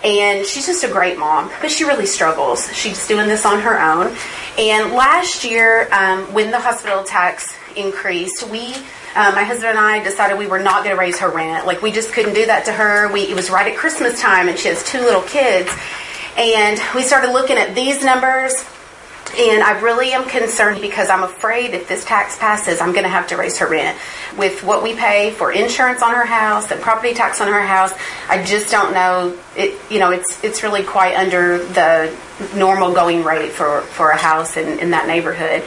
And she's just a great mom, but she really struggles. She's doing this on her own. And last year, when the hospital tax increased, my husband and I decided we were not going to raise her rent. Like, we just couldn't do that to her. It was right at Christmas time, and she has 2 little kids. And we started looking at these numbers, and I really am concerned because I'm afraid if this tax passes, I'm going to have to raise her rent. With what we pay for insurance on her house and property tax on her house, I just don't know. It's really quite under the normal going rate for a house in that neighborhood.